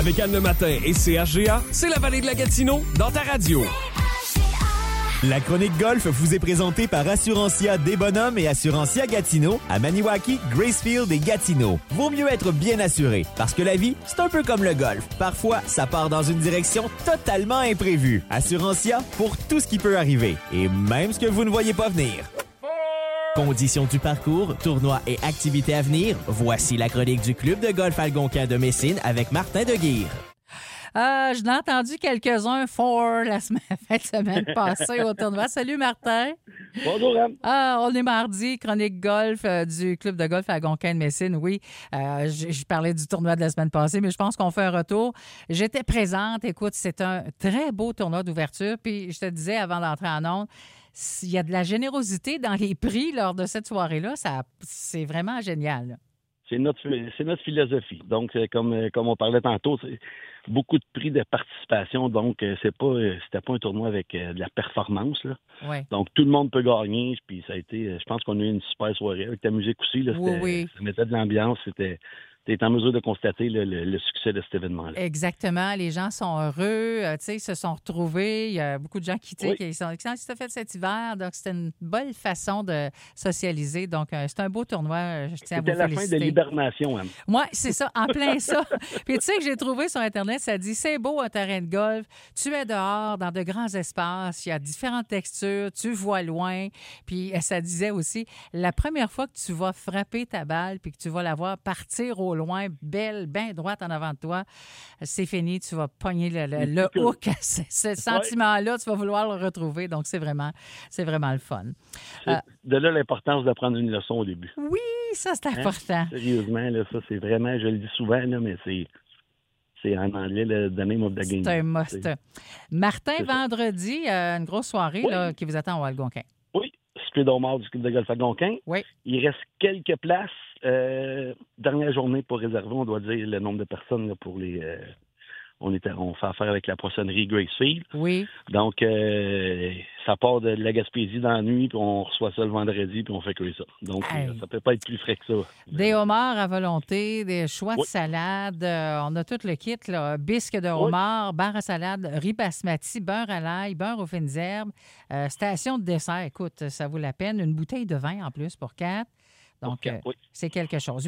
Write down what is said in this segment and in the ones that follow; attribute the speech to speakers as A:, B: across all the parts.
A: Avec Anne le matin et CHGA, c'est la vallée de la Gatineau dans ta radio.
B: La chronique golf vous est présentée par Assurantia des Bonhommes et Assurantia Gatineau à Maniwaki, Gracefield et Gatineau. Vaut mieux être bien assuré parce que la vie, c'est un peu comme le golf. Parfois, ça part dans une direction totalement imprévue. Assurantia pour tout ce qui peut arriver et même ce que vous ne voyez pas venir. Conditions du parcours, tournois et activités à venir, voici la chronique du Club de golf Algonquin de Messine avec Martin Deguire.
C: Je l'ai entendu quelques-uns la fin de semaine passée au tournoi. Salut Martin.
D: Bonjour Anne.
C: On est mardi, chronique golf du Club de golf Algonquin de Messine. Oui, je parlais du tournoi de la semaine passée, mais je pense qu'on fait un retour. J'étais présente. Écoute, c'est un très beau tournoi d'ouverture. Puis je te disais avant d'entrer en ondes, il y a de la générosité dans les prix lors de cette soirée-là. C'est vraiment génial.
D: C'est notre philosophie. Donc, comme on parlait tantôt, c'est beaucoup de prix de participation. Donc, c'était pas un tournoi avec de la performance, là.
C: Ouais.
D: Donc, tout le monde peut gagner. Puis ça a été, je pense qu'on a eu une super soirée avec ta musique aussi. Là,
C: Oui.
D: Ça mettait de l'ambiance. Tu es en mesure de constater le succès de cet événement-là.
C: Exactement. Les gens sont heureux. Ils se sont retrouvés. Il y a beaucoup de gens qui sont fait cet hiver. Donc, c'était une belle façon de socialiser. Donc, c'est un beau tournoi. Je tiens à vous féliciter.
D: C'était la fin de l'hibernation, Anne.
C: Oui, c'est ça, en plein ça. Puis, tu sais que j'ai trouvé sur Internet, ça dit, c'est beau un terrain de golf. Tu es dehors, dans de grands espaces. Il y a différentes textures. Tu vois loin. Puis, ça disait aussi, la première fois que tu vas frapper ta balle puis que tu vas la voir partir au loin, belle, bien droite en avant de toi, c'est fini, tu vas pogner le hook. Ce sentiment-là, tu vas vouloir le retrouver. Donc, c'est vraiment le fun.
D: De là, l'importance de prendre une leçon au début.
C: Oui, ça, c'est important.
D: Sérieusement, là, ça, c'est vraiment, je le dis souvent, là, mais c'est en anglais, le the name of the game.
C: C'est un must. Martin, vendredi, une grosse soirée là, qui vous attend au Algonquin.
D: Oui, Speed Omar du Club de golf Algonquin.
C: Oui.
D: Il reste quelques places. Dernière journée pour réserver, on doit dire le nombre de personnes là, pour les... On fait affaire avec la poissonnerie Gracefield.
C: Oui.
D: Donc, ça part de la Gaspésie dans la nuit, puis on reçoit ça le vendredi, puis on fait que ça. Donc, ça peut pas être plus frais que ça.
C: Des homards à volonté, des choix de salade. On a tout le kit, là. Bisque de homard, bar à salade, riz basmati, beurre à l'ail, beurre aux fines herbes, station de dessert. Écoute, ça vaut la peine. Une bouteille de vin en plus pour 4. Donc, c'est quelque chose.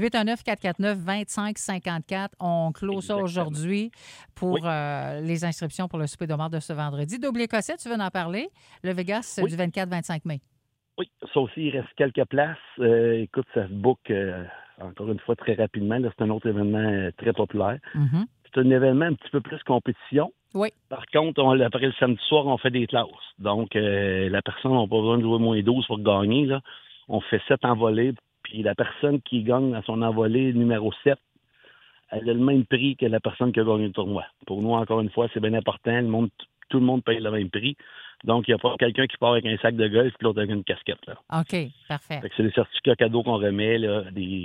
C: 819-449-2554. On clôt ça aujourd'hui pour les inscriptions pour le souper d'homard de ce vendredi. Double écossais, tu veux en parler? Le Vegas, du 24-25 mai. Oui,
D: ça aussi, il reste quelques places. Écoute, ça se book encore une fois très rapidement. Là, c'est un autre événement très populaire.
C: Mm-hmm.
D: C'est un événement un petit peu plus compétition.
C: Oui.
D: Par contre, après le samedi soir, on fait des classes. Donc, la personne n'a pas besoin de jouer moins 12 pour gagner. Là. On fait 7 envolées. Puis la personne qui gagne à son envolée numéro 7, elle a le même prix que la personne qui a gagné le tournoi. Pour nous, encore une fois, c'est bien important. Tout le monde paye le même prix. Donc, il n'y a pas quelqu'un qui part avec un sac de golf et l'autre avec une casquette. Là.
C: OK, parfait.
D: Fait que c'est les certificats cadeaux qu'on remet, là,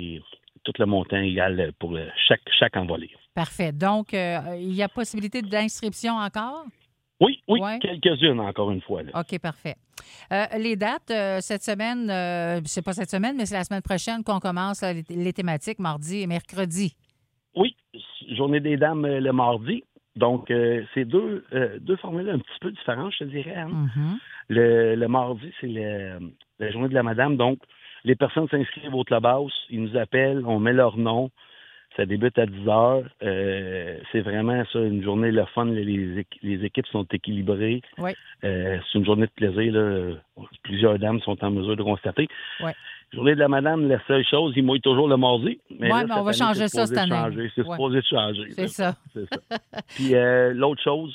D: tout le montant égal pour chaque envolée.
C: Parfait. Donc, il y a possibilité d'inscription encore?
D: Oui, quelques-unes, encore une fois. Là.
C: OK, parfait. Les dates, cette semaine, c'est pas cette semaine, mais c'est la semaine prochaine qu'on commence les thématiques, mardi et mercredi.
D: Oui, Journée des dames le mardi. Donc, c'est deux formules un petit peu différentes, je te dirais. Hein?
C: Mm-hmm.
D: Le mardi, c'est la Journée de la madame. Donc, les personnes s'inscrivent au clubhouse, ils nous appellent, on met leur nom. Ça débute à 10 heures. C'est vraiment ça, une journée le fun. Les équipes sont équilibrées.
C: Oui.
D: C'est une journée de plaisir. Là. Plusieurs dames sont en mesure de constater.
C: Oui.
D: Journée de la madame, la seule chose, il mouille toujours le mardi.
C: Mais on va changer ça cette année.
D: C'est supposé de changer.
C: C'est ça.
D: Puis l'autre chose,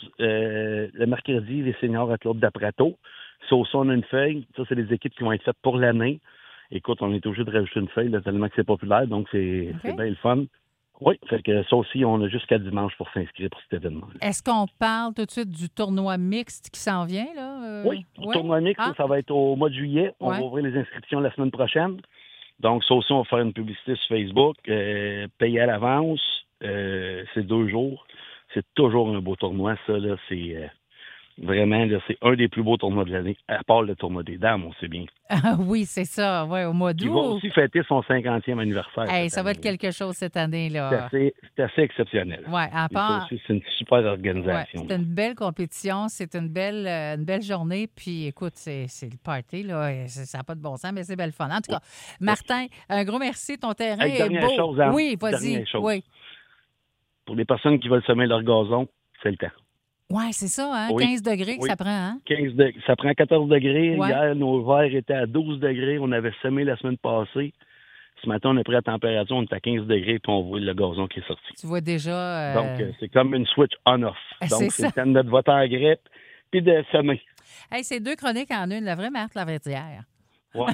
D: le mercredi, les seniors à Club d'Aprato. Ça aussi, on a une feuille. Ça, c'est des équipes qui vont être faites pour l'année. Écoute, on est obligé de rajouter une feuille là, tellement que c'est populaire. Donc, c'est bien le fun. Oui, fait que ça aussi, on a jusqu'à dimanche pour s'inscrire pour cet événement.
C: Est-ce qu'on parle tout de suite du tournoi mixte qui s'en vient, là?
D: Oui, le tournoi mixte, ça va être au mois de juillet. On va ouvrir les inscriptions la semaine prochaine. Donc, ça aussi, on va faire une publicité sur Facebook, payer à l'avance. C'est 2 jours. C'est toujours un beau tournoi, ça, là. Vraiment, là, c'est un des plus beaux tournois de l'année, à part le tournoi des dames, on sait bien.
C: Ah oui, c'est ça, ouais, au mois
D: Il va
C: d'août.
D: aussi fêter son 50e anniversaire.
C: Hey,
D: cette
C: ça va être
D: année.
C: quelque chose cette année,
D: C'est
C: là.
D: assez exceptionnel.
C: Ouais, à
D: Et ça
C: part.
D: aussi, c'est une super
C: Ouais,
D: organisation.
C: c'est une belle compétition, c'est une belle journée. Puis écoute, c'est le party, là. Et ça n'a pas de bon sens, mais c'est belle fun. En tout cas, Martin, un gros merci. Ton terrain
D: Hey,
C: est
D: dernière
C: beau.
D: chose, Anne,
C: Oui, vas-y.
D: dernière chose.
C: Oui.
D: Pour les personnes qui veulent semer leur gazon, c'est le temps.
C: Ouais, c'est ça, hein?
D: Oui.
C: 15 degrés que
D: Oui.
C: ça prend, hein?
D: Ça prend 14 degrés.
C: Ouais.
D: Hier, nos verres étaient à 12 degrés. On avait semé la semaine passée. Ce matin, on a pris la température, on est à 15 degrés, puis on voit le gazon qui est sorti.
C: Tu vois déjà.
D: Donc, c'est comme une switch on-off.
C: C'est
D: Donc,
C: ça.
D: c'est le temps de mettre votre engrais puis de semer.
C: Hey, c'est 2 chroniques en une, la vraie Marthe Laverdière.
D: Ouais.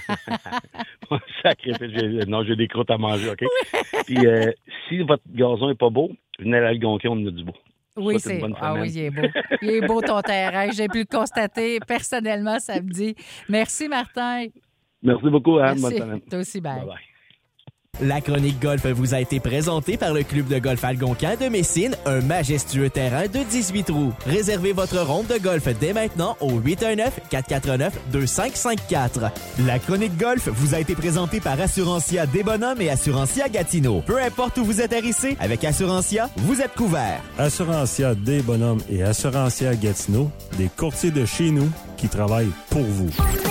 D: Sacrifice. Non, j'ai des croûtes à manger, OK? Puis, si votre gazon n'est pas beau, venez à l'Algonquin, on en a du beau.
C: Oui,
D: Souhaite une bonne
C: Ah
D: semaine.
C: oui, il est beau. Il est beau ton terrain. J'ai pu le constater personnellement samedi. Merci, Martin.
D: Merci beaucoup, Anne.
C: Merci.
D: Bonne semaine.
C: Toi aussi, bye.
D: Bye-bye.
B: La chronique golf vous a été présentée par le club de golf Algonquin de Messine, un majestueux terrain de 18 trous. Réservez votre ronde de golf dès maintenant au 819-449-2554. La chronique golf vous a été présentée par Assurantia Desbonhommes et Assurantia Gatineau. Peu importe où vous atterrissez, avec Assurantia, vous êtes couvert.
E: Assurantia Desbonhommes et Assurantia Gatineau, des courtiers de chez nous qui travaillent pour vous.